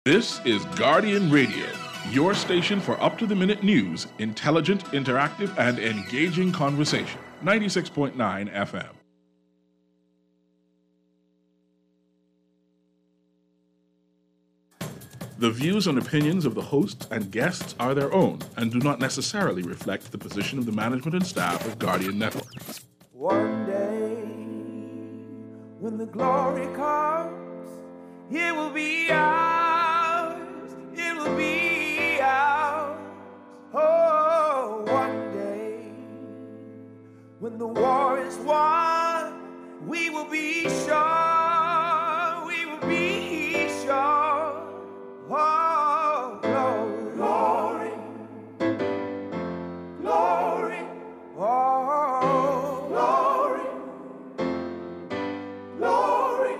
This is Guardian Radio, your station for up-to-the-minute news, intelligent, interactive, and engaging conversation. 96.9 FM. The views and opinions of the hosts and guests are their own and do not necessarily reflect the position of the management and staff of Guardian Network. One day, when the glory comes, it will be ours, it will be ours. Oh, one day, when the war is won, we will be sure, we will be sure. Oh, glory, glory, oh, glory.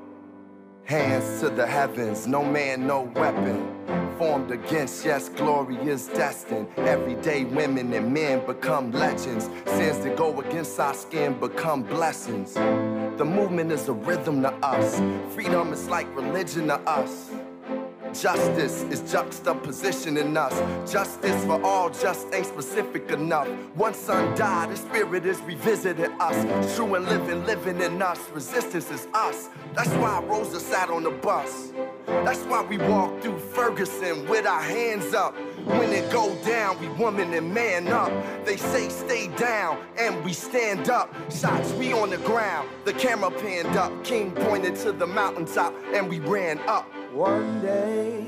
Hands to the heavens, no man, no weapon formed against, yes, glory is destined. Everyday women and men become legends. Sins that go against our skin become blessings. The movement is a rhythm to us. Freedom is like religion to us. Justice is juxtaposition in us. Justice for all just ain't specific enough. One son died, his spirit is revisiting us. True and living in us. Resistance is us. That's why Rosa sat on the bus. That's why we walk through Ferguson with our hands up. When it go down, we woman and man up. They say stay down, and we stand up. Shots, we on the ground. The camera panned up. King pointed to the mountaintop, and we ran up. One day,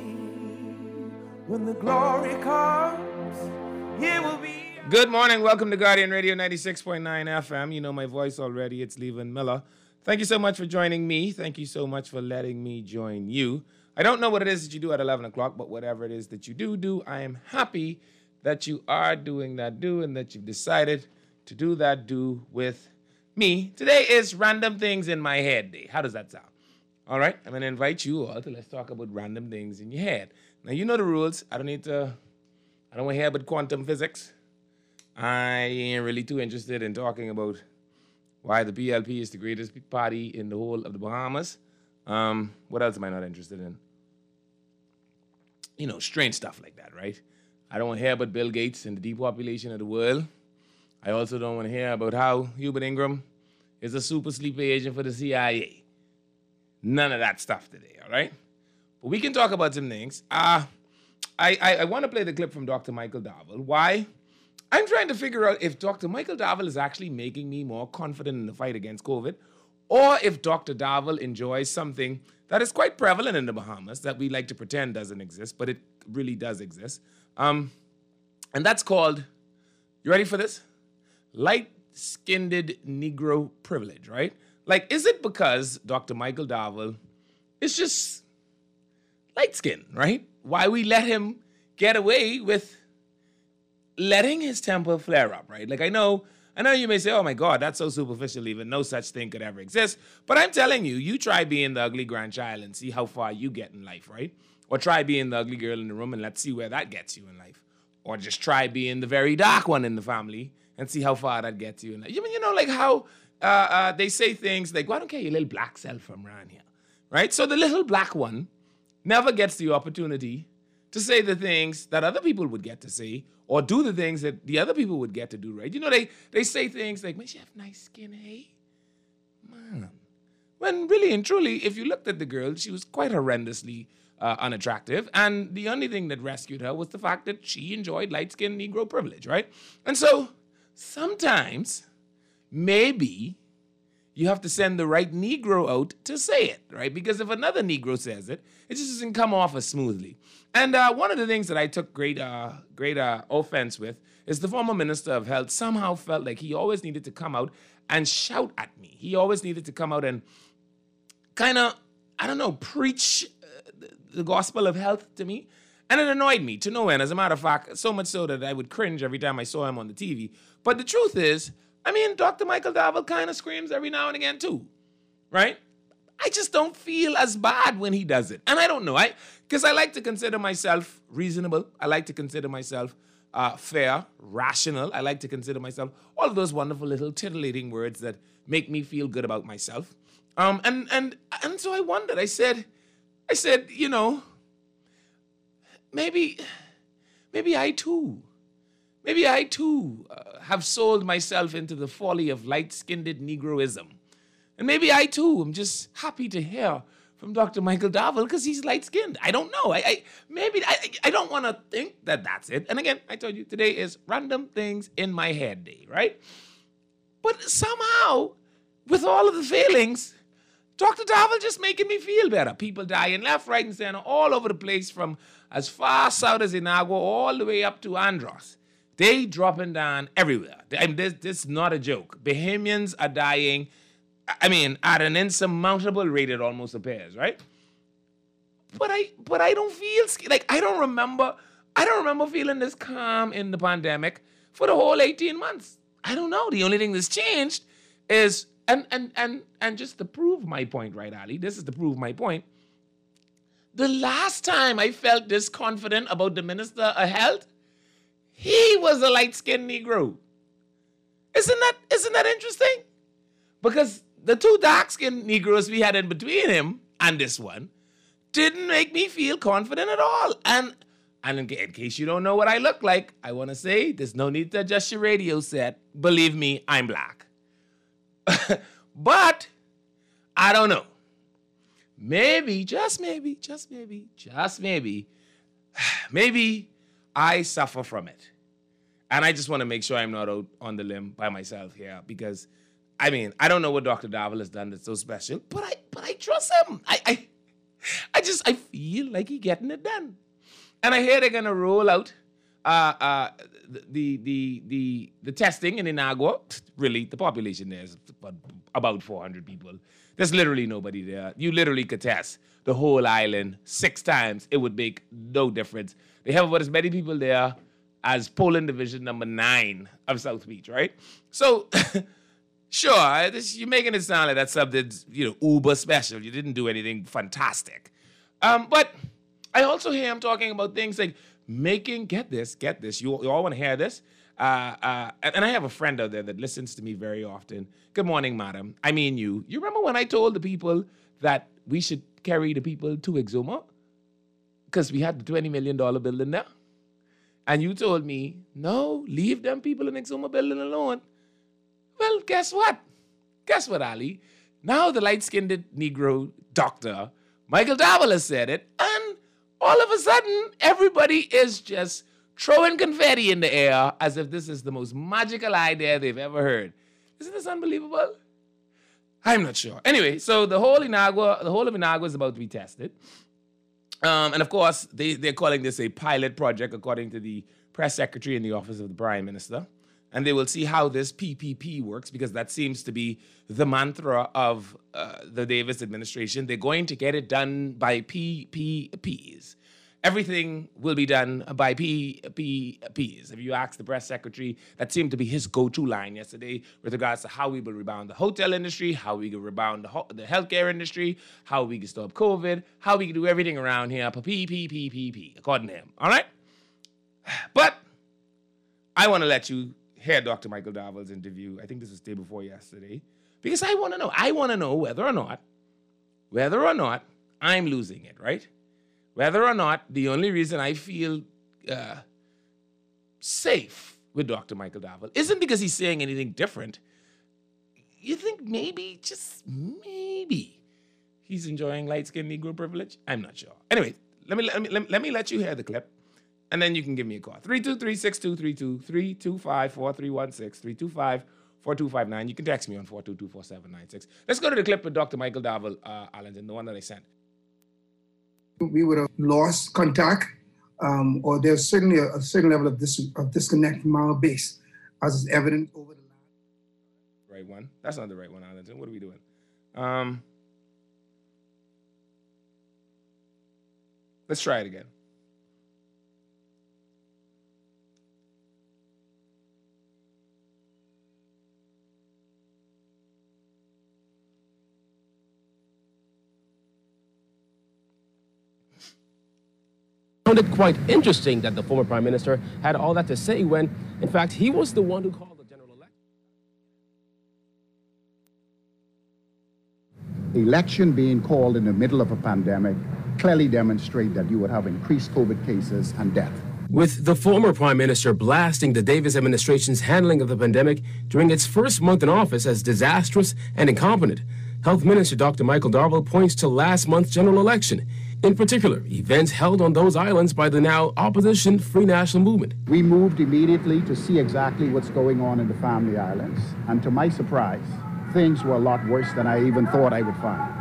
when the glory comes, it will be... Good morning. Welcome to Guardian Radio 96.9 FM. You know my voice already. It's Levan Miller. Thank you so much for joining me. Thank you so much for letting me join you. I don't know what it is that you do at 11 o'clock, but whatever it is that you do, I am happy that you are doing that and that you've decided to do that with me. Today is Random Things in My Head Day. How does that sound? All right, I'm going to invite you all to let's talk about random things in your head. Now, you know the rules. I don't want to hear about quantum physics. I ain't really too interested in talking about why the PLP is the greatest party in the whole of the Bahamas. What else am I not interested in? You know, strange stuff like that, right? I don't want to hear about Bill Gates and the depopulation of the world. I also don't want to hear about how Hubert Ingram is a super sleeper agent for the CIA. None of that stuff today, all right? But we can talk about some things. I want to play the clip from Dr. Michael Darville. Why? I'm trying to figure out if Dr. Michael Darville is actually making me more confident in the fight against COVID, or if Dr. Darville enjoys something that is quite prevalent in the Bahamas that we like to pretend doesn't exist, but it really does exist. And that's called, you ready for this? Light-skinned Negro privilege, right? Like, is it because Dr. Michael Darville is just light-skinned, right? Why we let him get away with letting his temper flare up, right? Like, I know you may say, oh my God, that's so superficial, even no such thing could ever exist. But I'm telling you, you try being the ugly grandchild and see how far you get in life, right? Or try being the ugly girl in the room and let's see where that gets you in life. Or just try being the very dark one in the family and see how far that gets you in life. You know, like how they say things like, why don't you get your little black self from around here, right? So the little black one never gets the opportunity to say the things that other people would get to say or do the things that the other people would get to do, right? You know, they say things like, man, she have nice skin, hey? Man. When really and truly, if you looked at the girl, she was quite horrendously unattractive. And the only thing that rescued her was the fact that she enjoyed light-skinned Negro privilege, right? And so sometimes, maybe you have to send the right Negro out to say it, right? Because if another Negro says it, it just doesn't come off as smoothly. And one of the things that I took great offense with is the former Minister of Health somehow felt like he always needed to come out and shout at me. He always needed to come out and kind of, preach the gospel of health to me. And it annoyed me to no end. As a matter of fact, so much so that I would cringe every time I saw him on the TV. But the truth is, Dr. Michael Darville kind of screams every now and again too, right? I just don't feel as bad when he does it. And I don't know, because I like to consider myself reasonable. I like to consider myself fair, rational. I like to consider myself all of those wonderful little titillating words that make me feel good about myself. And so I wondered. I said, maybe I too have sold myself into the folly of light-skinned Negroism. And maybe I too am just happy to hear from Dr. Michael Darville because he's light-skinned. I don't know. I don't want to think that that's it. And again, I told you, today is random things in my head day, right? But somehow, with all of the failings, Dr. Darville just making me feel better. People dying left, right, and center, all over the place, from as far south as Inagua all the way up to Andros. They dropping down everywhere. I mean, this is not a joke. Bahamians are dying, I mean, at an insurmountable rate, it almost appears, right? But I don't feel like I don't remember feeling this calm in the pandemic for the whole 18 months. I don't know. The only thing that's changed is and just to prove my point, right, Ali? This is to prove my point. The last time I felt this confident about the Minister of Health, he was a light-skinned Negro. Isn't that interesting? Because the two dark-skinned Negroes we had in between him and this one didn't make me feel confident at all. And in case you don't know what I look like, I want to say there's no need to adjust your radio set. Believe me, I'm black. But I don't know. Maybe, just maybe, maybe I suffer from it. And I just want to make sure I'm not out on the limb by myself here, because I mean, I don't know what Dr. Darville has done that's so special, but I trust him. I feel like he's getting it done. And I hear they're gonna roll out the testing in Inagua. Really, the population there is about 400 people. There's literally nobody there. You literally could test the whole island 6 times. It would make no difference. They have about as many people there as Poland Division number 9 of South Beach, right? So, sure, you're making it sound like that's something, uber special. You didn't do anything fantastic. But I also hear him talking about things like get this, you all want to hear this? And I have a friend out there that listens to me very often. Good morning, madam. I mean you. You remember when I told the people that we should carry the people to Exuma? Because we had the $20 million building there. And you told me, no, leave them people in Exuma building alone. Well, guess what? Ali? Now the light-skinned Negro doctor, Michael Darville, has said it, and all of a sudden, everybody is just throwing confetti in the air as if this is the most magical idea they've ever heard. Isn't this unbelievable? I'm not sure. Anyway, so the whole of Inagua is about to be tested. And of course, they're calling this a pilot project, according to the press secretary in the office of the Prime Minister. And they will see how this PPP works, because that seems to be the mantra of the Davis administration. They're going to get it done by PPPs. Everything will be done by PPPs. If you ask the press secretary, that seemed to be his go-to line yesterday with regards to how we will rebound the hotel industry, how we can rebound the healthcare industry, how we can stop COVID, how we can do everything around here, PPP, according to him. All right? But I want to let you hear Dr. Michael Darville's interview. I think this was the day before yesterday, because I want to know whether or not I'm losing it, right? Whether or not the only reason I feel safe with Dr. Michael Darville isn't because he's saying anything different. You think maybe, just maybe, he's enjoying light-skinned Negro privilege? I'm not sure. Anyway, let me let you hear the clip, and then you can give me a call. 323-6232, 325-4316, 325-4259. You can text me on 422-4796. Let's go to the clip with Dr. Michael Darville, Arlington, the one that I sent. We would have lost contact, or there's certainly a certain level of disconnect from our base, as is evident over the last. Right one? That's not the right one, Arlington. What are we doing? Let's try it again. I found it quite interesting that the former prime minister had all that to say when, in fact, he was the one who called the general election. Election being called in the middle of a pandemic clearly demonstrate that you would have increased COVID cases and death. With the former Prime Minister blasting the Davis administration's handling of the pandemic during its first month in office as disastrous and incompetent, Health Minister Dr. Michael Darville points to last month's general election, in particular, events held on those islands by the now opposition Free National Movement. We moved immediately to see exactly what's going on in the Family Islands, and to my surprise, things were a lot worse than I even thought I would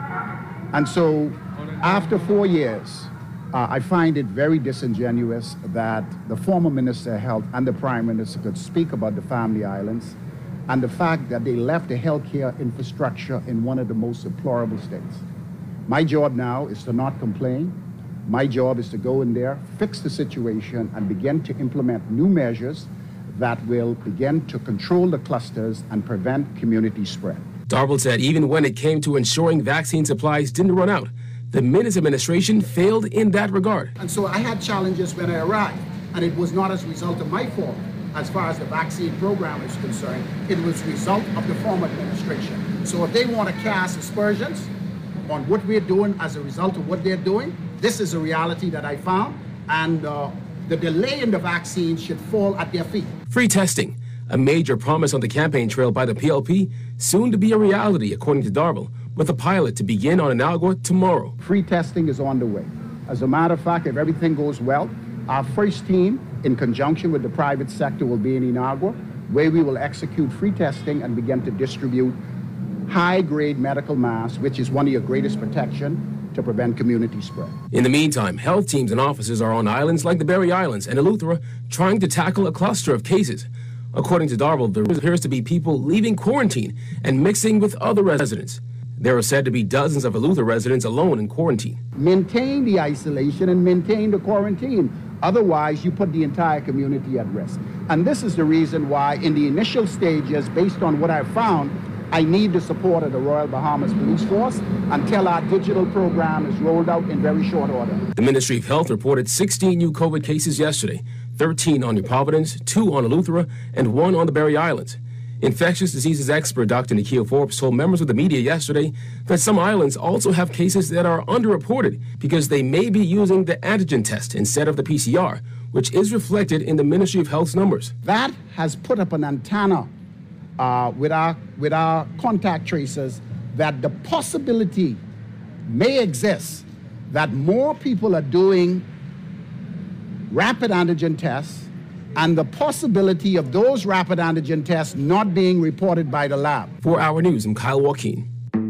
find. And so, after 4 years, I find it very disingenuous that the former Minister of Health and the Prime Minister could speak about the Family Islands and the fact that they left the healthcare infrastructure in one of the most deplorable states. My job now is to not complain. My job is to go in there, fix the situation, and begin to implement new measures that will begin to control the clusters and prevent community spread. Darville said even when it came to ensuring vaccine supplies didn't run out, the Minnis administration failed in that regard. And so I had challenges when I arrived, and it was not as a result of my fault as far as the vaccine program is concerned. It was a result of the former administration. So if they want to cast aspersions on what we're doing as a result of what they're doing, this is a reality that I found, and the delay in the vaccine should fall at their feet. Free testing, a major promise on the campaign trail by the PLP, soon to be a reality, according to Darville, with a pilot to begin on Inagua tomorrow. Free testing is on the way. As a matter of fact, if everything goes well, our first team, in conjunction with the private sector, will be in Inagua, where we will execute free testing and begin to distribute high-grade medical masks, which is one of your greatest protection to prevent community spread. In the meantime, health teams and officers are on islands like the Berry Islands and Eleuthera trying to tackle a cluster of cases. According to Darville, there appears to be people leaving quarantine and mixing with other residents. There are said to be dozens of Eleuthera residents alone in quarantine. Maintain the isolation and maintain the quarantine. Otherwise, you put the entire community at risk. And this is the reason why, in the initial stages, based on what I've found, I need the support of the Royal Bahamas Police Force until our digital program is rolled out in very short order. The Ministry of Health reported 16 new COVID cases yesterday, 13 on New Providence, 2 on Eleuthera, and 1 on the Berry Islands. Infectious diseases expert Dr. Nikhil Forbes told members of the media yesterday that some islands also have cases that are underreported because they may be using the antigen test instead of the PCR, which is reflected in the Ministry of Health's numbers. That has put up an antenna with our contact tracers that the possibility may exist that more people are doing rapid antigen tests, and the possibility of those rapid antigen tests not being reported by the lab. For Our News, I'm Kyle Joaquin.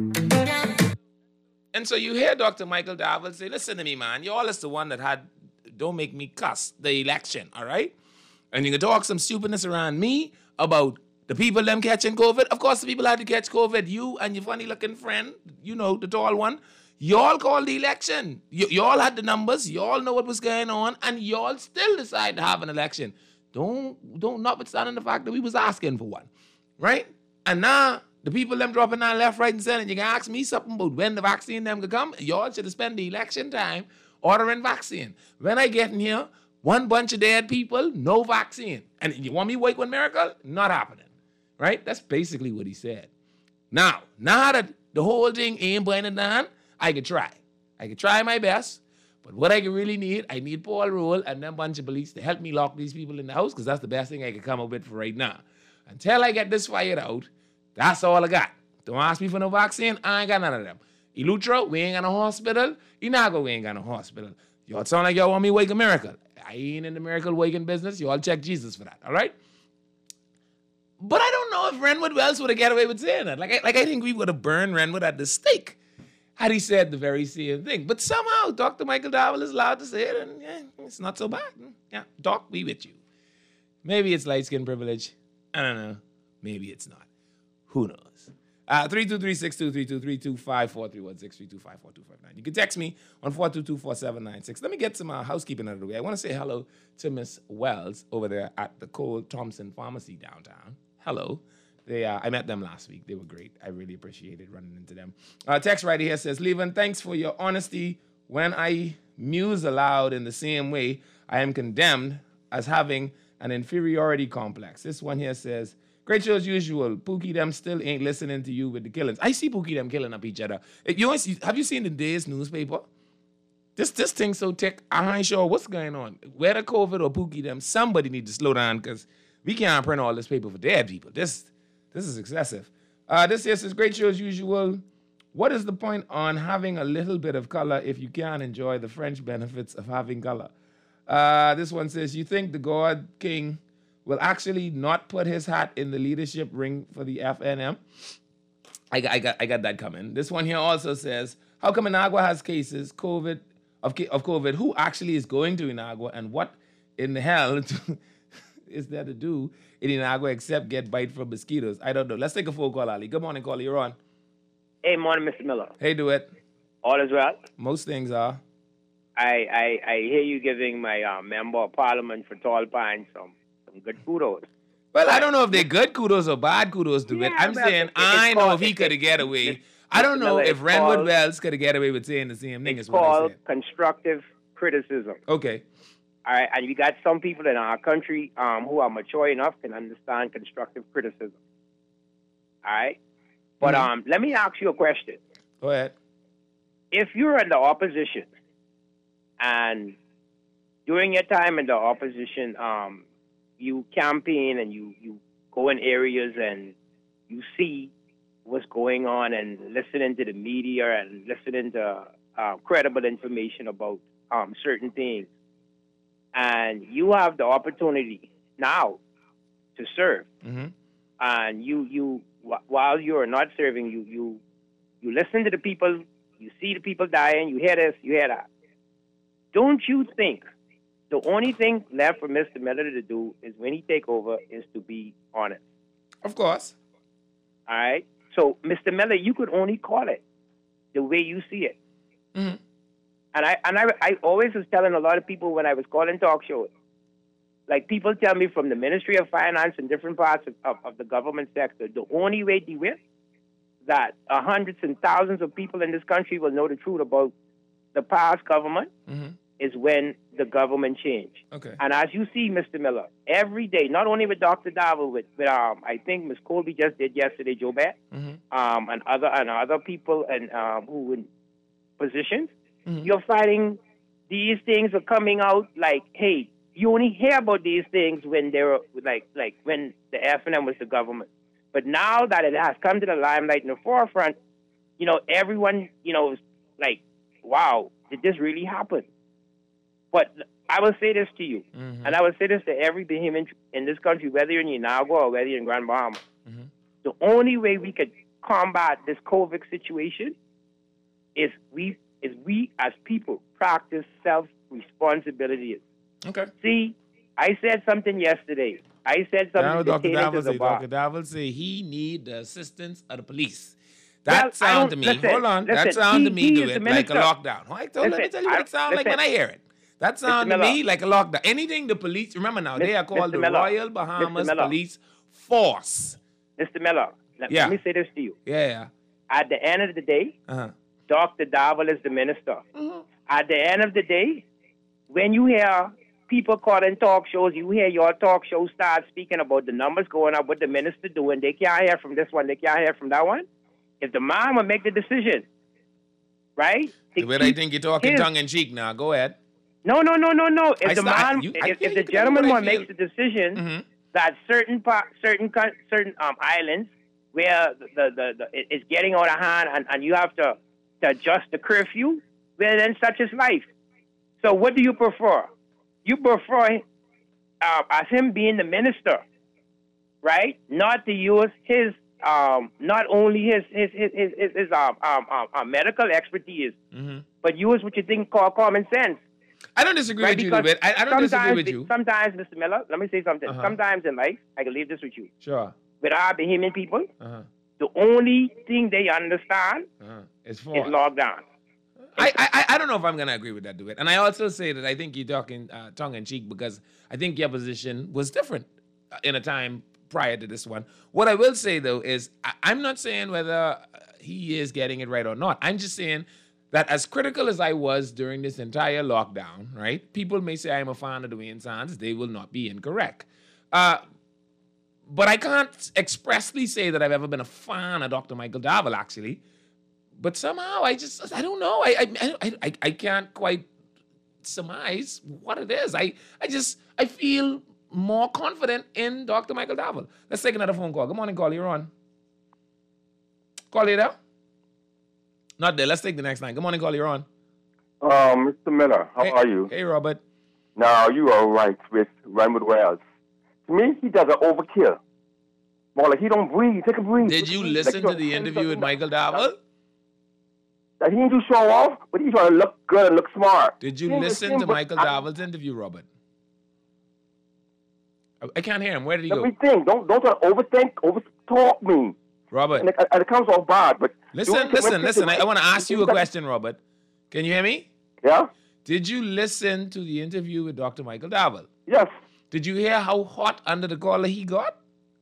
And so you hear Dr. Michael Darville say, listen to me, man, y'all is the one that had, don't make me cuss, the election, all right? And you can talk some stupidness around me about the people them catching COVID. Of course, the people had to catch COVID. You and your funny-looking friend, you know, the tall one, y'all called the election. Y'all had the numbers. Y'all know what was going on. And y'all still decide to have an election. Don't notwithstanding the fact that we was asking for one, right? And now the people them dropping down left, right, and center, and you can ask me something about when the vaccine them could come. Y'all should have spent the election time ordering vaccine. When I get in here, one bunch of dead people, no vaccine. And you want me to wait one miracle? Not happening, right? That's basically what he said. Now that the whole thing ain't burning down, I could try. I could try my best. But what I really need, I need Paul Rule and them bunch of police to help me lock these people in the house, because that's the best thing I can come up with for right now. Until I get this fired out, that's all I got. Don't ask me for no vaccine, I ain't got none of them. Eleuthera, we ain't got no hospital. Inagua, we ain't got no hospital. Y'all sound like y'all want me to wake a miracle. I ain't in the miracle waking business. Y'all check Jesus for that, all right? But I don't know if Renwood Wells would have got away with saying that. Like I think we would have burned Renwood at the stake had he said the very same thing. But somehow Dr. Michael Darville is allowed to say it, and yeah, it's not so bad. Yeah, Doc, we with you. Maybe it's light-skin privilege. I don't know. Maybe it's not. Who knows? 323-623-325-4316-325-4259. You can text me on 422-4796. Let me get some housekeeping out of the way. I want to say hello to Miss Wells over there at the Cole Thompson Pharmacy downtown. Hello. I met them last week. They were great. I really appreciated running into them. Text right here says, Levan, thanks for your honesty. When I muse aloud in the same way, I am condemned as having an inferiority complex. This one here says, great show as usual. Pookie them still ain't listening to you with the killings. I see Pookie them killing up each other. Have you seen the day's newspaper? This thing so thick, I ain't sure what's going on. Whether COVID or Pookie them, somebody need to slow down because we can't print all this paper for dead people. This is excessive. This here says, great show as usual. What is the point on having a little bit of color if you can't enjoy the French benefits of having color? This one says, you think the God King will actually not put his hat in the leadership ring for the FNM? I got that coming. This one here also says, how come Inagua has cases of COVID? Who actually is going to Inagua, and what in the hell is there to do in Inagua except get bite from mosquitoes? I don't know. Let's take a phone call, Ali. Good morning, caller. You're on. Hey, morning, Mr. Miller. Hey, do it. All is well? Most things are. I hear you giving my member of parliament for Tall Pines some good kudos. Well, I don't know if they're good kudos or bad kudos to it. I'm saying I know if he could have get away. I don't know if Renwood Wells could have get away with saying the same thing. It's called constructive criticism. Okay. All right, and we got some people in our country who are mature enough can understand constructive criticism. All right? But let me ask you a question. Go ahead. If you're in the opposition and during your time in the opposition, you campaign and you go in areas and you see what's going on and listening to the media and listening to credible information about certain things. And you have the opportunity now to serve. Mm-hmm. And you while you're not serving, you listen to the people, you see the people dying, you hear this, you hear that. Don't you think the only thing left for Mr. Miller to do is when he take over is to be honest? Of course. All right? So, Mr. Miller, you could only call it the way you see it. Mm-hmm. And I always was telling a lot of people when I was calling talk shows, like people tell me from the Ministry of Finance and different parts of the government sector, the only way they will that hundreds and thousands of people in this country will know the truth about the past government is when the government change. Okay. And as you see, Mr. Miller, every day, not only with Dr. Davel, with I think Ms. Colby just did yesterday, Joe Beck, and other people and who in positions, you're finding these things are coming out like, hey, you only hear about these things when they were like when the FNM was the government. But now that it has come to the limelight in the forefront, everyone, is like, wow, did this really happen? But I will say this to you, and I will say this to every Bahamian in this country, whether you're in Inagua or whether you're in Grand Bahama. The only way we could combat this COVID situation is we as people practice self-responsibility. Okay. See, I said something yesterday. I said something to Dr. Davel say he need the assistance of the police. That sound to me. Hold on. That sound to me do it like a lockdown. Let me tell you what it sounds like when I hear it. That sound to me like a lockdown. Anything the police, remember now, they are called the Royal Bahamas Police Force. Mr. Miller, let me say this to you. Yeah. At the end of the day, Dr. Davel is the minister. At the end of the day, when you hear people calling talk shows, you hear your talk show start speaking about the numbers going up, what the minister doing, they can't hear from this one, they can't hear from that one. If the mom will make the decision, right? But I think you're talking tongue-in-cheek now. Go ahead. No. If the gentleman one makes the decision that certain islands where it's getting out of hand and you have to adjust the curfew, well, then such is life. So what do you prefer? You prefer as him being the minister, right? Not to use his not only his medical expertise, but use what you think called common sense. I don't disagree with you a bit. I don't disagree with you. Sometimes, Mr. Miller, let me say something. Sometimes in life, I can leave this with you. Sure. With our Bahamian people, the only thing they understand is lockdown. I don't know if I'm going to agree with that, DeWitt. And I also say that I think you're talking tongue-in-cheek because I think your position was different in a time prior to this one. What I will say, though, is I'm not saying whether he is getting it right or not. I'm just saying that as critical as I was during this entire lockdown, right, people may say I'm a fan of Dwayne Sands. They will not be incorrect. But I can't expressly say that I've ever been a fan of Dr. Michael Davel, actually. But somehow I don't know. I can't quite surmise what it is. I feel more confident in Dr. Michael Davel. Let's take another phone call. Good morning, call. You're on. Call you there? Not there. Let's take the next line. Good morning, call. You're on. Mr. Miller, how are you? Hey, Robert. Now, you are right with Raymond Wells. To me, he does an overkill. More like he don't breathe. Take a breathe. Did you listen to the interview with Michael Davel? That he didn't do show off, but he's trying to look good and look smart. Did you listen to Michael Davel's interview, Robert? I can't hear him. Where did he go? Let me think. Don't try to overtalk me. Robert. And it comes off bad, but... Listen. I want to ask you a question, Robert. Can you hear me? Yeah? Did you listen to the interview with Dr. Michael Davel? Yes. Did you hear how hot under the collar he got?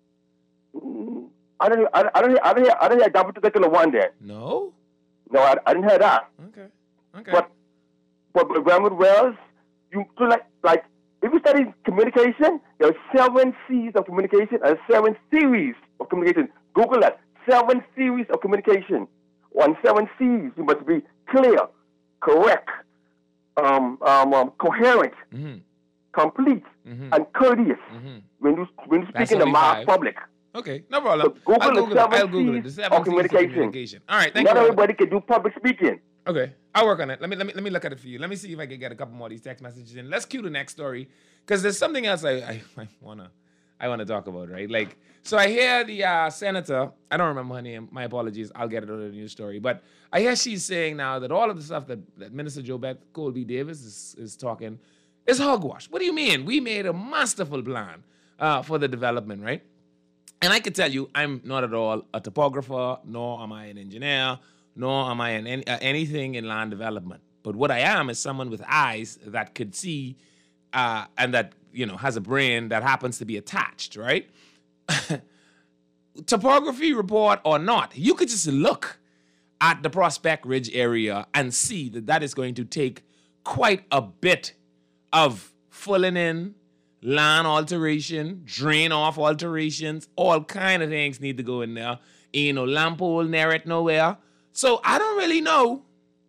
I didn't hear that particular one there. No? No, I didn't hear that. Okay. But Raymond Wells, you like if you study communication, there are 7 C's of communication and 7 series of communication. Google that. 7 series of communication. On 7 C's, you must be clear, correct, coherent, complete, and courteous when you speak in the mass public. Okay, no problem. So I'll Google it. The 7 C's of communication. All right, thank you. Not everybody can do public speaking. Okay, I'll work on it. Let me look at it for you. Let me see if I can get a couple more of these text messages in. Let's cue the next story because there's something else I wanna talk about, right? Like, so I hear the senator. I don't remember her name. My apologies. I'll get it on the news story. But I hear she's saying now that all of the stuff that Minister JoBeth Colby Davis is talking is hogwash. What do you mean? We made a masterful plan for the development, right? And I can tell you, I'm not at all a topographer, nor am I an engineer, nor am I anything in land development. But what I am is someone with eyes that could see and that, has a brain that happens to be attached, right? Topography report or not, you could just look at the Prospect Ridge area and see that is going to take quite a bit of filling in, land alteration, drain off alterations, all kind of things need to go in there. Ain't no lamp pole near it nowhere. So I don't really know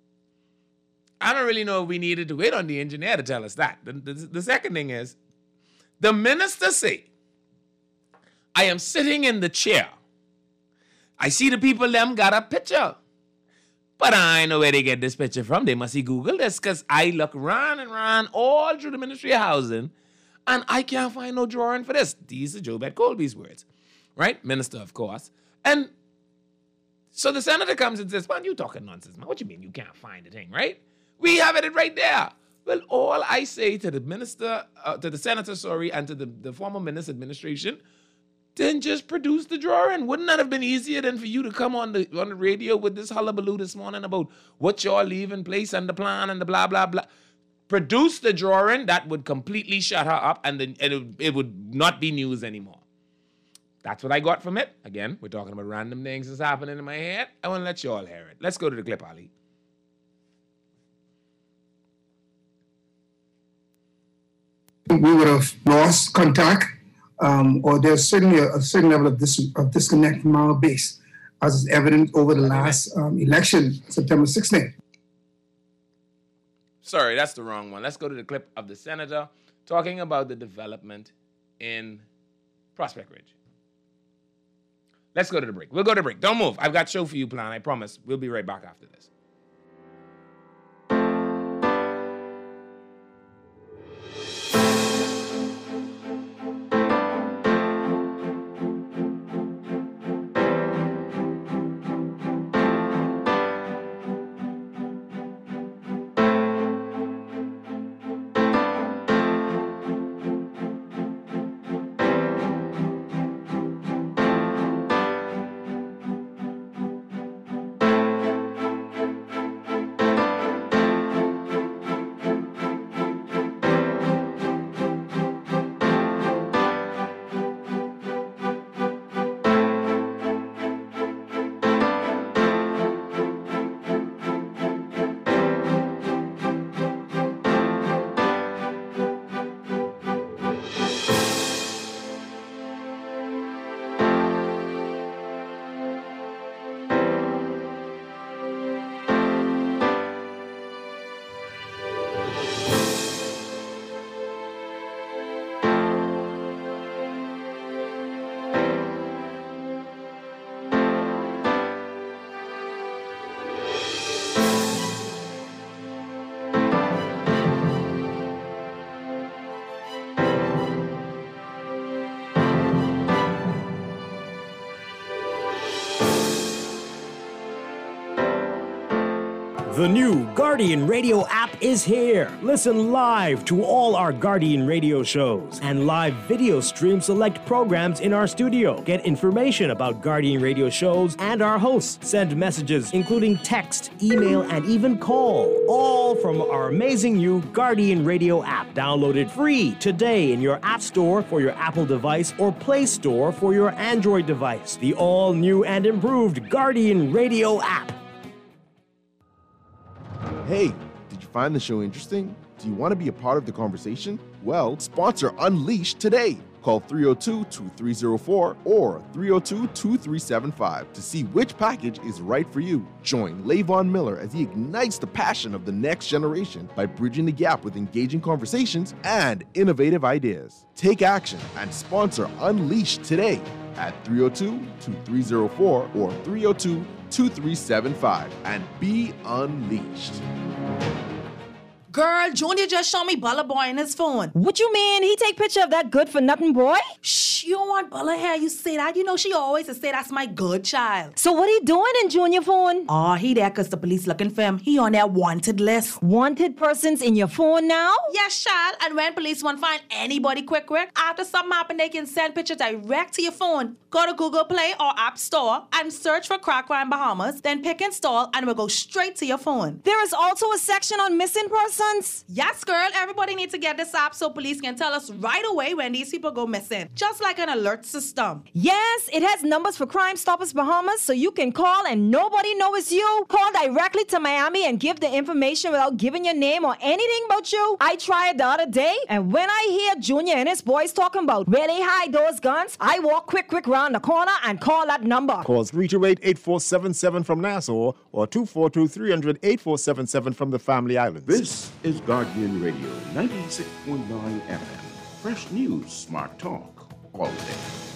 if we needed to wait on the engineer to tell us that. The second thing is, the minister say, I am sitting in the chair. I see the people them got a picture. But I know where they get this picture from. They must see Google this because I look round and round all through the Ministry of Housing and I can't find no drawing for this. These are JoBeth Colby's words, right? Minister, of course. And so the senator comes and says, man, you talking nonsense, man. What you mean you can't find the thing, right? We have it right there. Well, all I say to the minister, to the senator, and to the former minister's administration, then just produce the drawing. Wouldn't that have been easier than for you to come on the radio with this hullabaloo this morning about what y'all leave in place and the plan and the blah, blah, blah? Produce the drawing. That would completely shut her up and then it would not be news anymore. That's what I got from it. Again, we're talking about random things that's happening in my head. I want to let you all hear it. Let's go to the clip, Ali. We would have lost contact, or there's certainly a certain level of disconnect from our base, as is evident over the last election, September 16th. Sorry, that's the wrong one. Let's go to the clip of the senator talking about the development in Prospect Ridge. Let's go to the break. We'll go to break. Don't move. I've got show for you planned. I promise. We'll be right back after this. The new Guardian Radio app is here. Listen live to all our Guardian Radio shows and live video stream select programs in our studio. Get information about Guardian Radio shows and our hosts. Send messages including text, email, and even call. All from our amazing new Guardian Radio app. Download it free today in your App Store for your Apple device or Play Store for your Android device. The all-new and improved Guardian Radio app. Hey, did you find the show interesting? Do you want to be a part of the conversation? Well, sponsor Unleashed today. Call 302-2304 or 302-2375 to see which package is right for you. Join Lavon Miller as he ignites the passion of the next generation by bridging the gap with engaging conversations and innovative ideas. Take action and sponsor Unleashed today at 302-2304 or 302-2375 and be unleashed. Girl, Junior just showed me Bella Boy on his phone. What you mean? He take picture of that good-for-nothing boy? Shh, you don't want Bella here. You say that. You know she always say that's my good child. So what he doing in Junior phone? Oh, he there because the police looking for him. He on their wanted list. Wanted persons in your phone now? Yes, child. And when police want to find anybody quick, after something happen, they can send picture direct to your phone. Go to Google Play or App Store and search for Crack Crime Bahamas, then pick install and it will go straight to your phone. There is also a section on missing persons. Yes, girl. Everybody needs to get this app so police can tell us right away when these people go missing. Just like an alert system. Yes, it has numbers for Crime Stoppers Bahamas so you can call and nobody knows it's you. Call directly to Miami and give the information without giving your name or anything about you. I tried the other day and when I hear Junior and his boys talking about where they hide those guns, I walk quick round the corner and call that number. Call 328-8477 from Nassau or 242-300-8477 from the Family Islands. This is Guardian Radio 96.9 FM. Fresh news, smart talk, all day.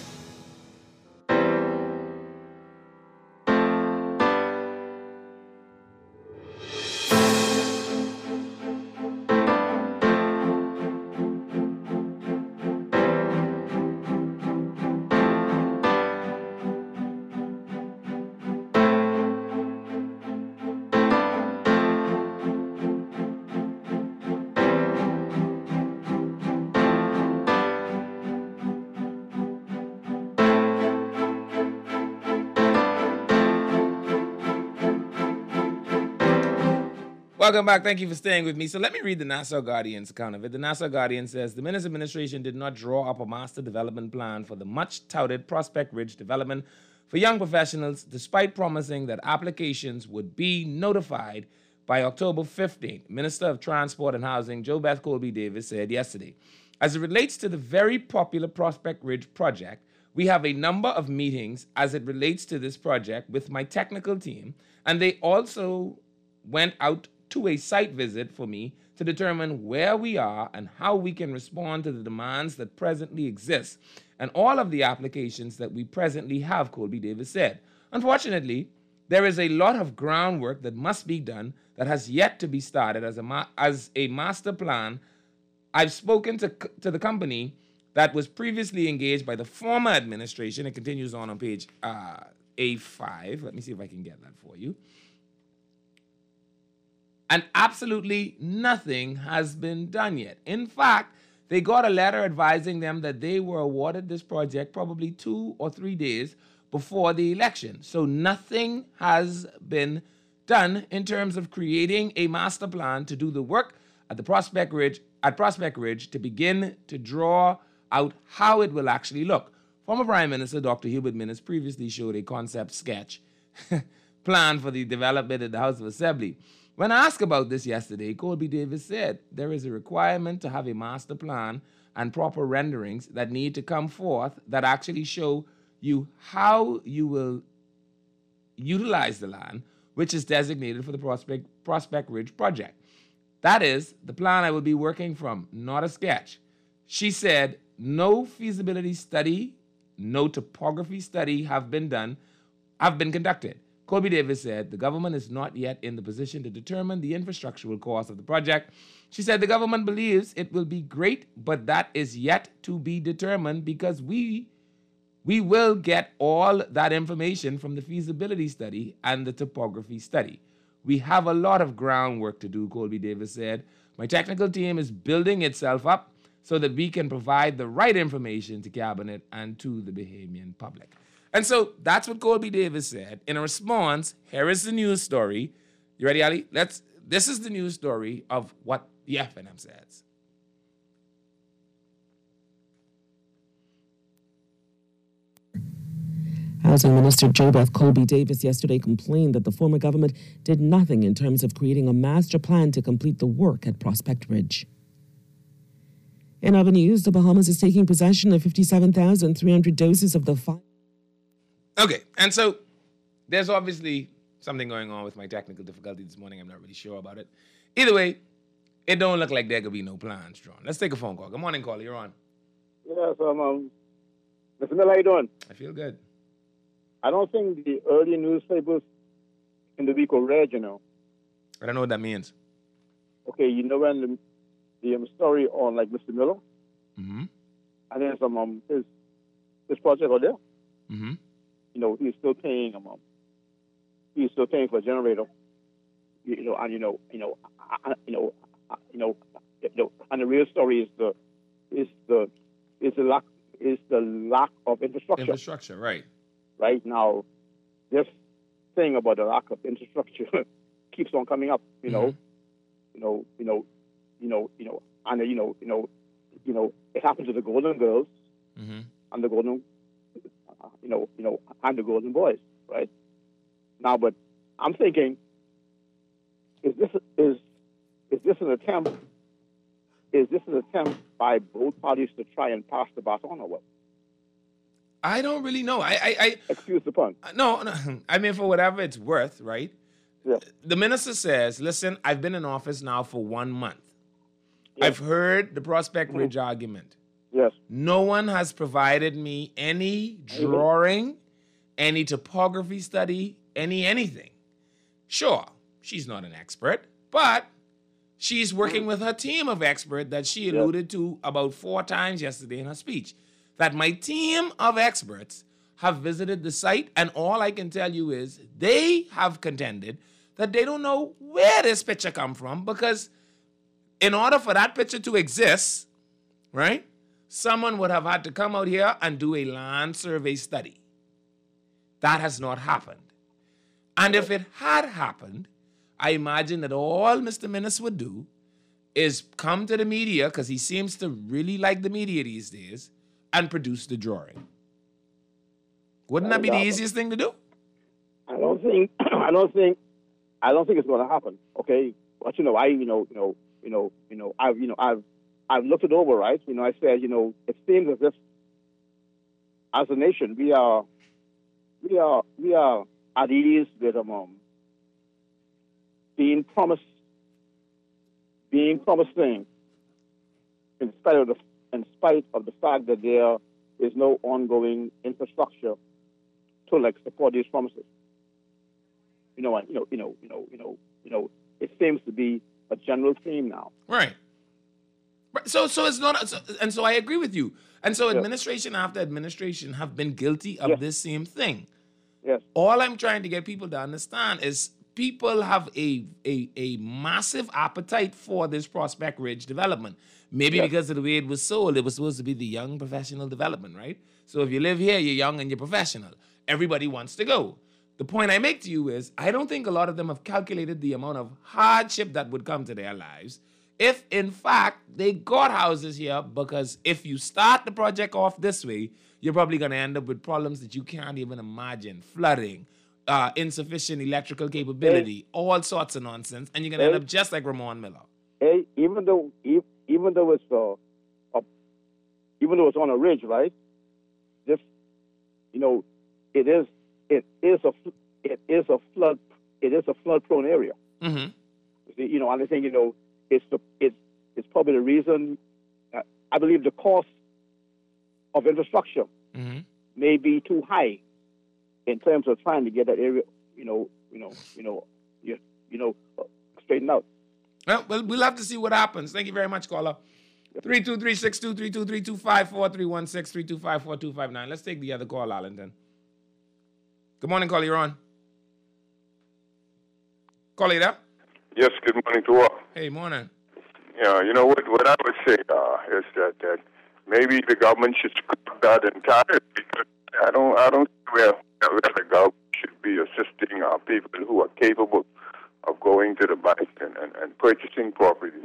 Welcome back. Thank you for staying with me. So let me read the Nassau Guardian's account of it. The Nassau Guardian says the Menace administration did not draw up a master development plan for the much-touted Prospect Ridge development for young professionals, despite promising that applications would be notified by October 15th. Minister of Transport and Housing, JoBeth Colby Davis, said yesterday. As it relates to the very popular Prospect Ridge project, we have a number of meetings as it relates to this project with my technical team, and they also went out to a site visit for me to determine where we are and how we can respond to the demands that presently exist and all of the applications that we presently have, Colby Davis said. Unfortunately, there is a lot of groundwork that must be done that has yet to be started as a master plan. I've spoken to the company that was previously engaged by the former administration. It continues on page A5. Let me see if I can get that for you. And absolutely nothing has been done yet. In fact, they got a letter advising them that they were awarded this project probably 2 or 3 days before the election. So nothing has been done in terms of creating a master plan to do the work at the Prospect Ridge to begin to draw out how it will actually look. Former Prime Minister Dr. Hubert Minnis previously showed a concept sketch plan for the development in the House of Assembly. When asked about this yesterday, Colby Davis said there is a requirement to have a master plan and proper renderings that need to come forth that actually show you how you will utilize the land, which is designated for the Prospect Ridge project. That is the plan I will be working from, not a sketch. She said no feasibility study, no topography study have been conducted. Colby Davis said the government is not yet in the position to determine the infrastructural cost of the project. She said the government believes it will be great, but that is yet to be determined because we will get all that information from the feasibility study and the topography study. We have a lot of groundwork to do, Colby Davis said. My technical team is building itself up so that we can provide the right information to Cabinet and to the Bahamian public. And so that's what Colby Davis said. In a response, here is the news story. You ready, Ali? This is the news story of what the FNM says. Housing Minister JoBeth Colby Davis yesterday complained that the former government did nothing in terms of creating a master plan to complete the work at Prospect Ridge. In other news, the Bahamas is taking possession of 57,300 doses of the Okay, and so there's obviously something going on with my technical difficulty this morning. I'm not really sure about it. Either way, it don't look like there could be no plans drawn. Let's take a phone call. Good morning, caller. You're on. Yes, Mr. Miller, how you doing? I feel good. I don't think the early newspapers in the week were read, you know. I don't know what that means. Okay, you know when the story on like Mr. Miller, Mm-hmm. and then some his project out there. Mm-hmm. You know, he's still paying for a generator. And and the real story is the lack of infrastructure. Infrastructure, right. Right now, this thing about the lack of infrastructure keeps on coming up. And it happened to the Golden Girls Mm-hmm. and the Golden, and the Golden Boys, right? Now, but I'm thinking, is this an attempt? Is this an attempt by both parties to try and pass the baton or what? I don't really know. I excuse the pun. No. I mean, for whatever it's worth, right? Yeah. The minister says, listen, I've been in office now for 1 month. Yes. I've heard the Prospect Ridge argument. Yes. No one has provided me any drawing, any topography study, anything. Sure, she's not an expert, but she's working with her team of experts that she alluded to about 4 times yesterday in her speech. That my team of experts have visited the site, and all I can tell you is they have contended that they don't know where this picture come from, because in order for that picture to exist, right, someone would have had to come out here and do a land survey study. That has not happened. And if it had happened, I imagine that all Mr. Minnis would do is come to the media, because he seems to really like the media these days, and produce the drawing. Wouldn't that be the easiest thing to do? I don't think it's going to happen. Okay, but I've looked it over, right? I said, it seems as if, as a nation, we are at ease with being promised things, in spite of the fact that there is no ongoing infrastructure to support these promises. It seems to be a general theme now. Right. So it's not, and so I agree with you. And so administration after administration have been guilty of this same thing. Yes. All I'm trying to get people to understand is people have a massive appetite for this Prospect Ridge development. Maybe because of the way it was sold, it was supposed to be the young professional development, right? So if you live here, you're young and you're professional. Everybody wants to go. The point I make to you is, I don't think a lot of them have calculated the amount of hardship that would come to their lives if, in fact, they got houses here, because if you start the project off this way, you're probably going to end up with problems that you can't even imagine. Flooding, insufficient electrical capability, all sorts of nonsense, and you're going to end up just like Ramon Miller. Hey, even though it's on a ridge, right? Just it is a flood prone area. Mm-hmm. And I think it's probably the reason. I believe the cost of infrastructure may be too high in terms of trying to get that area, straightened out. Well, we'll have to see what happens. Thank you very much, caller. 323-623-2254-316-325-4259. Let's take the other call, Arlington. Good morning, caller. You're on. Call it up. Yes, good morning to all. Hey, morning. Yeah, you know what I would say is that maybe the government should scrap that entirely, because I don't see where the government should be assisting people who are capable of going to the bank and purchasing property.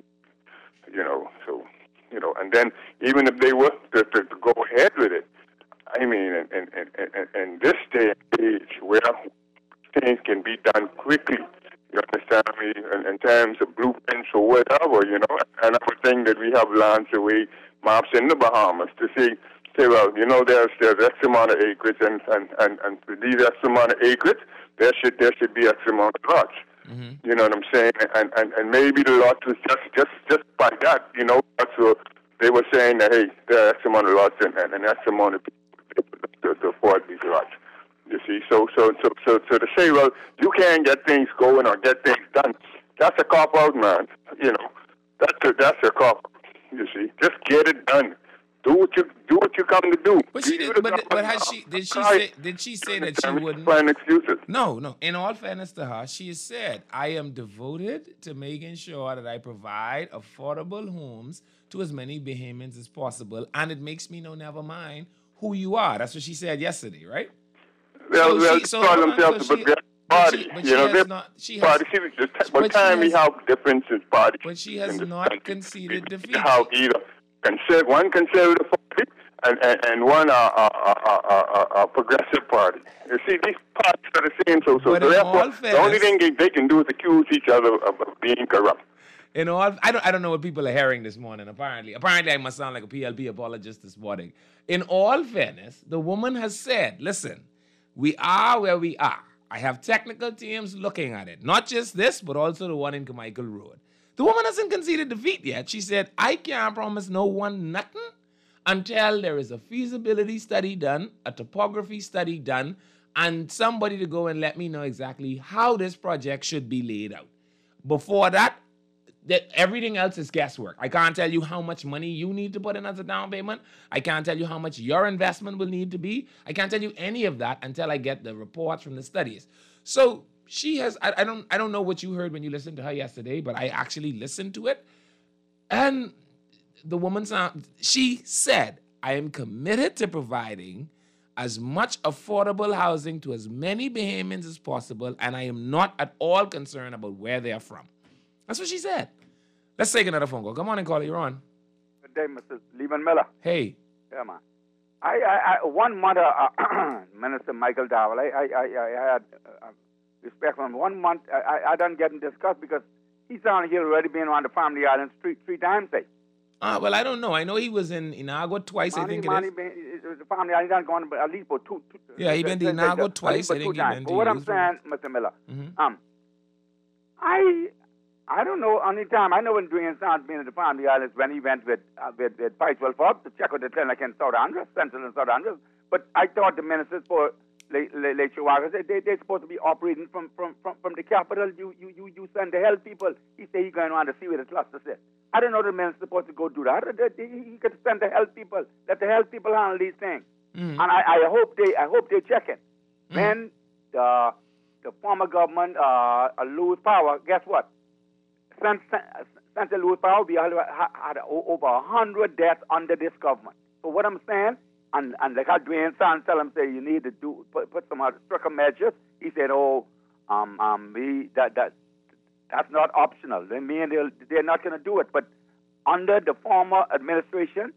And then even if they were to go ahead with it, I mean, in this day and age where things can be done quickly, you understand me, in terms of blueprints or whatever, and I would think that we have land away maps in the Bahamas to say, well, there's X amount of acreage, and for these X amount of acreage, there should be X amount of lots. Mm-hmm. You know what I'm saying? And maybe the lots was just by that, so they were saying that, hey, there are X amount of lots and X amount of people to afford these lots. You see, so to say, well, you can't get things going or get things done, that's a cop out, man. That's a cop out. You see, just get it done. Do what you come to do. But she did. But did she say that she wouldn't? Find excuses. No. In all fairness to her, she has said, I am devoted to making sure that I provide affordable homes to as many Bahamians as possible, and it makes me never mind who you are. That's what she said yesterday, right? Well, call themselves a party. By the time we have differences, parties. But she has not conceded defeat. How either one conservative party and one progressive party. You see, these parties are the same. So therefore, the only thing they can do is accuse each other of being corrupt. I don't know what people are hearing this morning. Apparently I must sound like a PLP apologist this morning. In all fairness, the woman has said, listen, we are where we are. I have technical teams looking at it. Not just this, but also the one in Carmichael Road. The woman hasn't conceded defeat yet. She said, I can't promise no one nothing until there is a feasibility study done, a topography study done, and somebody to go and let me know exactly how this project should be laid out. Before that everything else is guesswork. I can't tell you how much money you need to put in as a down payment. I can't tell you how much your investment will need to be. I can't tell you any of that until I get the reports from the studies. So she has, I don't know what you heard when you listened to her yesterday, but I actually listened to it. And the woman, she said, I am committed to providing as much affordable housing to as many Bahamians as possible, and I am not at all concerned about where they are from. That's what she said. Let's take another phone call. Come on and call it. You're on. Good day, Mr. Lehman Miller. Hey. Yeah, man. I 1 month, Minister Michael Dowell, I had respect for him. 1 month, I don't get him discussed because he's down here already been on the Family Islands three times, well, I don't know. I know he was in Inagua twice, I think it is. The Family Islands done gone at least for two. Yeah, he been to Inagua twice. I think he been to. But what I'm saying, Mr. Miller, I don't know any time. I know when Dwayne Sanders been at the Family Islands when he went with Pikesville Forbes to check out the clinic in South Andres, Central and South Andres. But I thought the ministers for Lake Chihuahua said they're supposed to be operating from the capital. You send the health people. He said he's going on to see where the cluster is. I don't know the minister's supposed to go do that. He could send the health people. Let the health people handle these things. And I hope they check it. When the former government lose power, guess what? Since they lose power, we had over 100 deaths under this government. So what I'm saying, and like how Dwayne Sanders tell him, say you need to put some stricter measures. He said, that's not optional. They mean they're not going to do it. But under the former administration,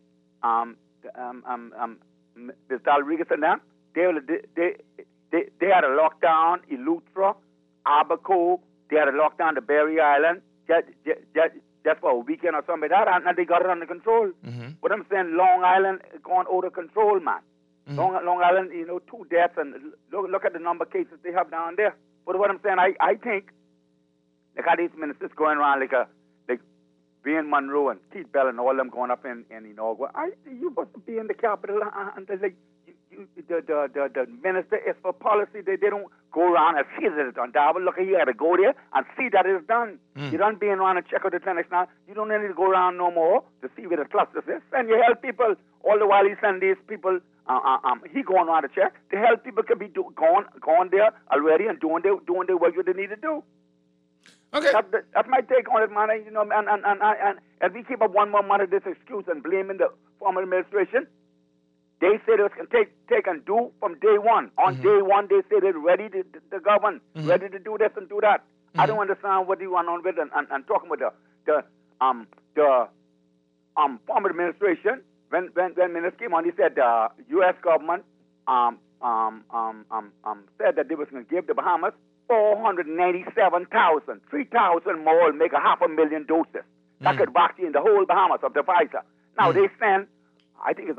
Ms. Rodriguez and them, they had a lockdown in Eleuthera, Abaco. They had a lockdown to Berry Island. Just for a weekend or something like that, and they got it under control. But I'm saying Long Island is gone out of control, man. Long Island, 2 deaths, and look at the number of cases they have down there. But what I'm saying, I think, like how these ministers going around like Wayne Monroe and Keith Bell and all them going up in Inagua, you supposed to be in the capital, and the minister is for policy. They don't go around and see that it's done. Look, you got to go there and see that it's done. You don't be around and check out the clinics now. You don't need to go around no more to see where the clusters is. Send your health people. All the while he send these people, he going around to check. The health people can be gone there already and doing their work what they need to do. Okay. That's my take on it, man. You know, and we keep up one more month of this excuse and blaming the former administration. They say they can take and do from day one. On day one, they say they're ready to govern, ready to do this and do that. I don't understand what you want on with and talking about the former administration. When Minister came on, he said the U.S. government said that they was going to give the Bahamas 497,000, 3,000 more, will make 500,000 doses. That could vaccine the whole Bahamas of the Pfizer. Now they send, I think it's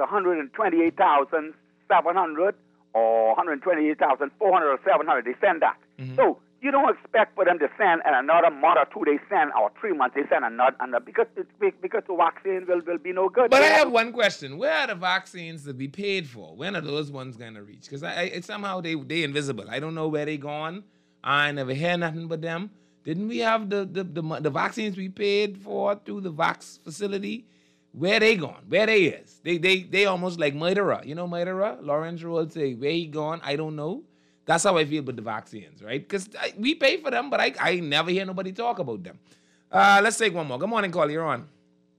128,700 or 128,400 or 700. They send that. So you don't expect for them to send in another month or two. They send, or 3 months they send another because the vaccine will be no good. But I have one question: where are the vaccines to be paid for? When are those ones going to reach? Because somehow they invisible. I don't know where they gone. I never hear nothing but them. Didn't we have the vaccines we paid for through the Vax facility? Where they gone? Where they is? They almost like murderer. You know murderer? Lawrence Roll say, where he gone? I don't know. That's how I feel with the vaccines, right? Because we pay for them, but I never hear nobody talk about them. Let's take one more. Good morning, Carly. You're on.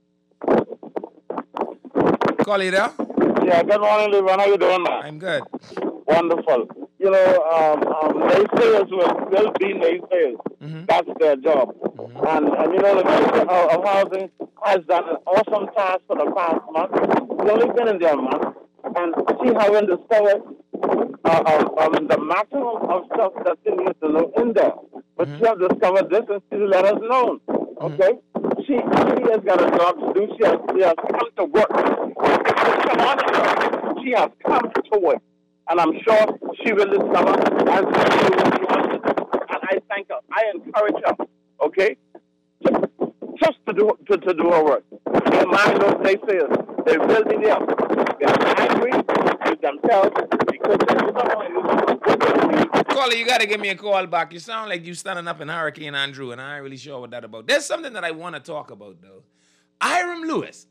Carly, you there? Yeah, good morning, Levon. How you doing, man? I'm good. Wonderful. You know, naysayers will be naysayers. That's their job. And you know, the Minister of Housing has done an awesome task for the past month. He's only been in there a month. And she hasn't discovered the maximum of stuff that she needs to know in there. But she has discovered this and she let us know. Okay? She has got a job to do. She has come to work. She has come to work. And I'm sure she will discover and she will do what she wants to do. And I thank her. I encourage her, okay, just to do her work. They mind those naysayers. They will be there. They are angry with themselves because they do not want to do. Carly, you got to give me a call back. You sound like you standing up in Hurricane Andrew, and I ain't really sure what that's about. There's something that I want to talk about, though. Hiram Lewis,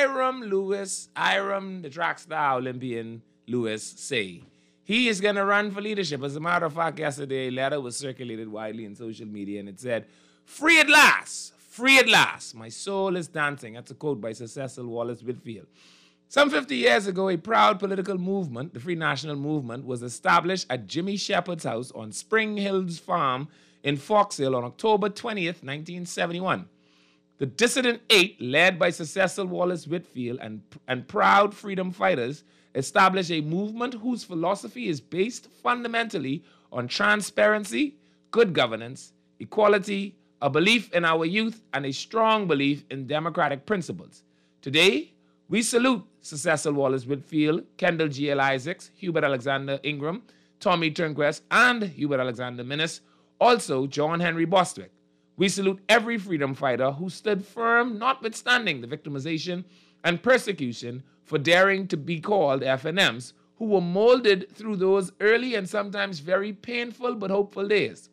the track star Olympian Lewis, say he is going to run for leadership. As a matter of fact, yesterday a letter was circulated widely in social media, and it said, "Free at last, free at last. My soul is dancing." That's a quote by Sir Cecil Wallace Whitfield. Some 50 years ago, a proud political movement, the Free National Movement, was established at Jimmy Shepherd's house on Spring Hills Farm in Fox Hill on October 20th, 1971. The Dissident Eight, led by Sir Cecil Wallace Whitfield and proud freedom fighters, established a movement whose philosophy is based fundamentally on transparency, good governance, equality, a belief in our youth, and a strong belief in democratic principles. Today, we salute Sir Cecil Wallace Whitfield, Kendall G.L. Isaacs, Hubert Alexander Ingram, Tommy Turnquest, and Hubert Alexander Minnis, also John Henry Bostwick. We salute every freedom fighter who stood firm, notwithstanding the victimization and persecution, for daring to be called FNMs, who were molded through those early and sometimes very painful but hopeful days.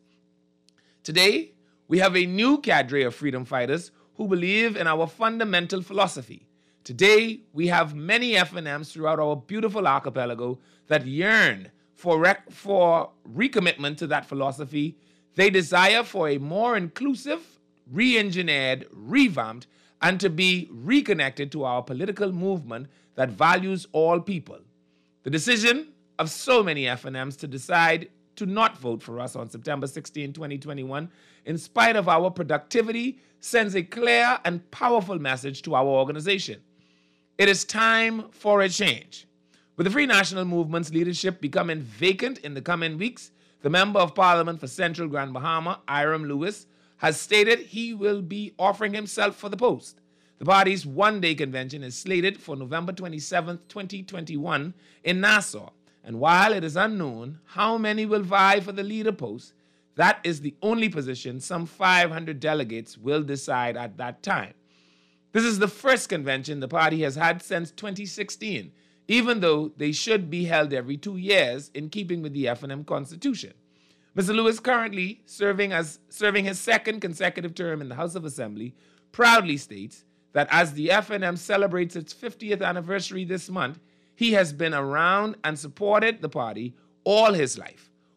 Today, we have a new cadre of freedom fighters who believe in our fundamental philosophy. Today, we have many FNMs throughout our beautiful archipelago that yearn for recommitment to that philosophy. They desire for a more inclusive, re-engineered, revamped, and to be reconnected to our political movement that values all people. The decision of so many FNMs to decide to not vote for us on September 16, 2021, in spite of our productivity, sends a clear and powerful message to our organization. It is time for a change. With the Free National Movement's leadership becoming vacant in the coming weeks, the Member of Parliament for Central Grand Bahama, Hiram Lewis, has stated he will be offering himself for the post. The party's one-day convention is slated for November 27, 2021 in Nassau. And while it is unknown how many will vie for the leader post, that is the only position some 500 delegates will decide at that time. This is the first convention the party has had since 2016, even though they should be held every 2 years in keeping with the FNM Constitution. Mr. Lewis, currently serving his second consecutive term in the House of Assembly, proudly states that as the FNM celebrates its 50th anniversary this month, he has been around and supported the party all his life.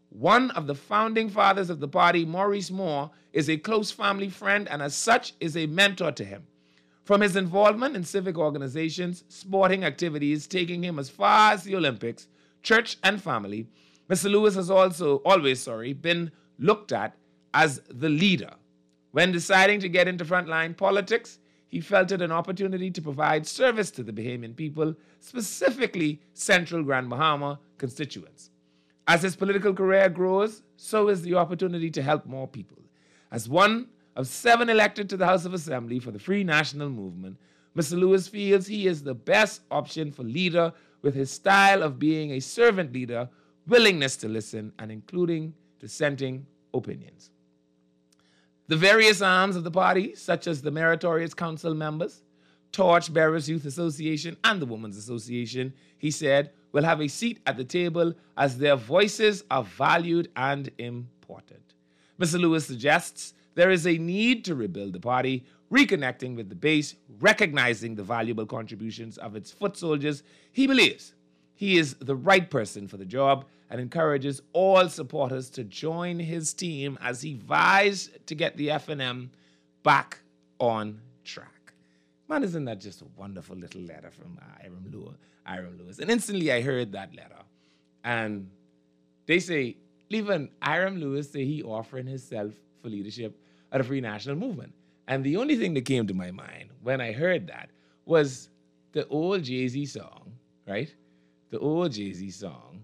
One of the founding fathers of the party, Maurice Moore, is a close family friend and as such is a mentor to him. From his involvement in civic organizations, sporting activities, taking him as far as the Olympics, church and family, Mr. Lewis has always been looked at as the leader. When deciding to get into frontline politics, he felt it an opportunity to provide service to the Bahamian people, specifically Central Grand Bahama constituents. As his political career grows, so is the opportunity to help more people. As one of 7 elected to the House of Assembly for the Free National Movement, Mr. Lewis feels he is the best option for leader with his style of being a servant leader, willingness to listen, and including dissenting opinions. The various arms of the party, such as the Meritorious Council members, Torch Bearers Youth Association, and the Women's Association, he said, will have a seat at the table as their voices are valued and important. Mr. Lewis suggests there is a need to rebuild the party, reconnecting with the base, recognizing the valuable contributions of its foot soldiers. He believes he is the right person for the job and encourages all supporters to join his team as he vies to get the FNM back on track. Man, isn't that just a wonderful little letter from Hiram Lewis? And instantly I heard that letter. And they say, even Hiram Lewis say he offering himself for leadership of the Free National Movement. And the only thing that came to my mind when I heard that was the old Jay-Z song, right? The old Jay-Z song.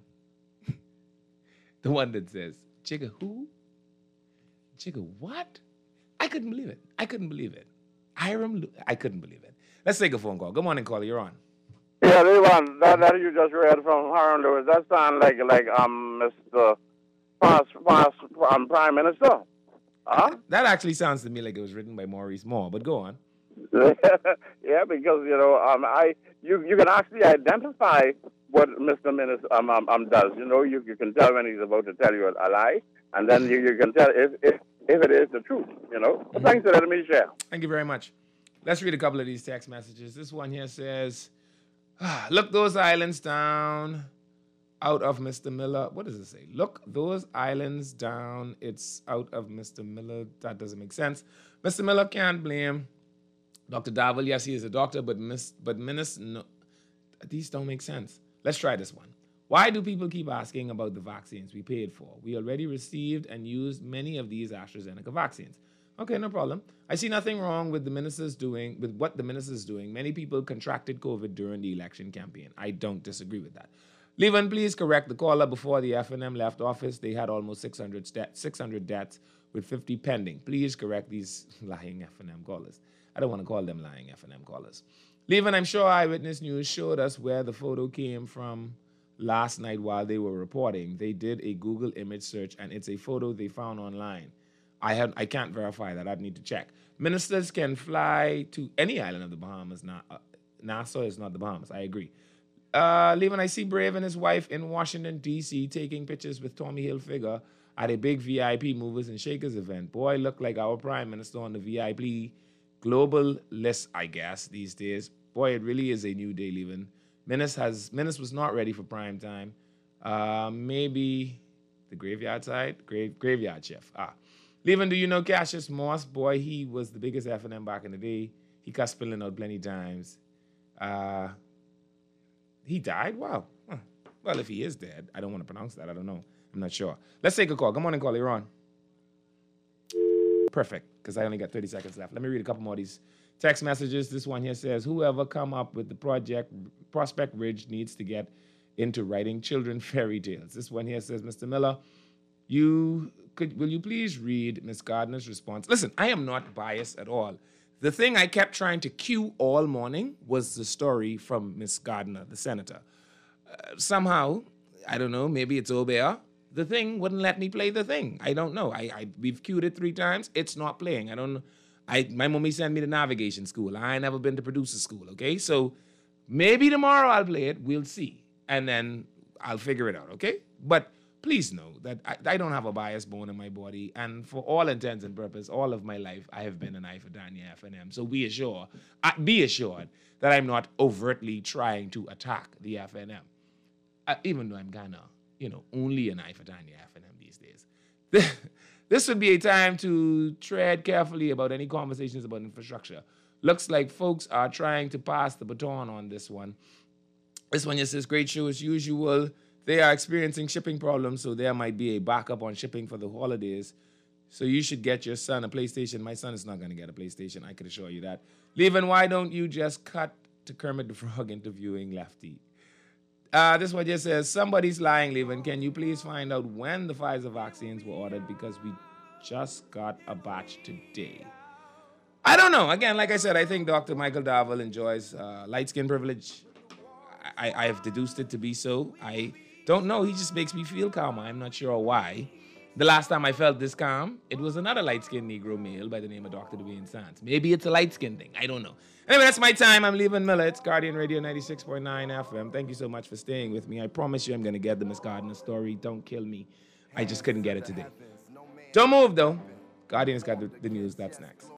The one that says, Jigga who? Jigga what? I couldn't believe it. I couldn't believe it. I couldn't believe it. Let's take a phone call. Good morning, caller. You're on. Yeah, Levan, that you just read from Hiram Lewis, that sounds like Mr. Past Prime Minister. Huh? That actually sounds to me like it was written by Maurice Moore, but go on. Yeah, because, you can actually identify what Mr. Minister does. You can tell when he's about to tell you a lie, and then you can tell if it is the truth, Mm-hmm. Thanks for letting me share. Thank you very much. Let's read a couple of these text messages. This one here says, look those islands down out of Mr. Miller. What does it say? Look those islands down. It's out of Mr. Miller. That doesn't make sense. Mr. Miller can't blame Dr. Davel. Yes, he is a doctor, but no, these don't make sense. Let's try this one. Why do people keep asking about the vaccines we paid for? We already received and used many of these AstraZeneca vaccines. Okay, no problem. I see nothing wrong with what the minister's doing. Many people contracted COVID during the election campaign. I don't disagree with that. Levan, please correct the caller. Before the FNM left office, they had almost 600 deaths with 50 pending. Please correct these lying FNM callers. I don't want to call them lying FNM callers. Levan, I'm sure Eyewitness News showed us where the photo came from last night while they were reporting. They did a Google image search, and it's a photo they found online. I can't verify that. I'd need to check. Ministers can fly to any island of the Bahamas. Nassau is not the Bahamas. I agree. Levan, I see Brave and his wife in Washington, D.C. taking pictures with Tommy Hilfiger at a big VIP Movers and Shakers event. Boy, look like our prime minister on the VIP global list, I guess, these days. Boy, it really is a new day, Levan. Menace was not ready for prime time. Maybe the graveyard side? Graveyard chef. Levan, do you know Cassius Moss? Boy, he was the biggest FNM back in the day. He got spilling out plenty times. He died? Wow. Huh. Well, if he is dead, I don't want to pronounce that. I don't know. I'm not sure. Let's take a call. Good morning, caller. You're on. Perfect, because I only got 30 seconds left. Let me read a couple more of these text messages. This one here says, whoever come up with the project Prospect Ridge needs to get into writing children fairy tales. This one here says, Mr. Miller, will you please read Ms. Gardner's response? Listen, I am not biased at all. The thing I kept trying to cue all morning was the story from Ms. Gardner, the senator. Somehow, I don't know, maybe it's Obeah, the thing wouldn't let me play the thing. I don't know. We've cued it 3 times. It's not playing. I don't know. My mommy sent me to navigation school. I ain't never been to producer school, okay? So maybe tomorrow I'll play it. We'll see. And then I'll figure it out, okay? But please know that I don't have a biased bone in my body. And for all intents and purposes, all of my life, I have been an Ifedania FNM. So be assured that I'm not overtly trying to attack the FNM. Even though I'm Ghana, only an eye for Tanya F&M these days. This would be a time to tread carefully about any conversations about infrastructure. Looks like folks are trying to pass the baton on this one. This one just says, great show as usual. They are experiencing shipping problems, so there might be a backup on shipping for the holidays. So you should get your son a PlayStation. My son is not going to get a PlayStation, I can assure you that. Leaving, why don't you just cut to Kermit the Frog interviewing Lefty? This one just says, somebody's lying, Leaving. Can you please find out when the Pfizer vaccines were ordered? Because we just got a batch today. I don't know. Again, like I said, I think Dr. Michael Darville enjoys light skin privilege. I have deduced it to be so. I don't know. He just makes me feel calmer. I'm not sure why. The last time I felt this calm, it was another light-skinned Negro male by the name of Dr. Dwayne Sands. Maybe it's a light-skin thing. I don't know. Anyway, that's my time. I'm Leaving Miller. It's Guardian Radio 96.9 FM. Thank you so much for staying with me. I promise you I'm going to get the Miss Gardner story. Don't kill me. I just couldn't get it today. Don't move, though. Guardian's got the news. That's next.